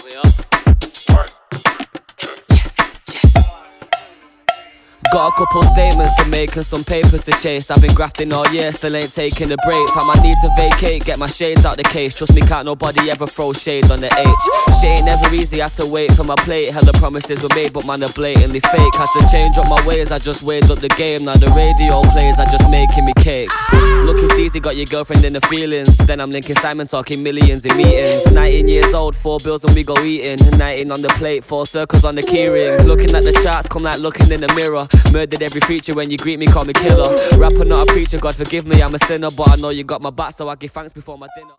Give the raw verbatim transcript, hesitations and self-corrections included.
me up. Got a couple statements to make and some paper to chase. I've been grafting all year, still ain't taking a break. Fam, I need to vacate, get my shades out the case. Trust me, can't nobody ever throw shade on the H. Shit ain't never easy, had to wait for my plate. Hella promises were made, but man, they're blatantly fake. Had to change up my ways, I just weighed up the game. Now the radio plays, I just making me cake. Looking steezy, got your girlfriend in the feelings. Then I'm linking Simon, talking millions in meetings. Nineteen years old, four bills and we go eating. Nineteen on the plate, four circles on the keyring. Looking at the charts, come like looking in the mirror. Murdered every feature, when you greet me, call me killer. Rapper, not a preacher, God forgive me, I'm a sinner. But I know you got my back, so I give thanks before my dinner.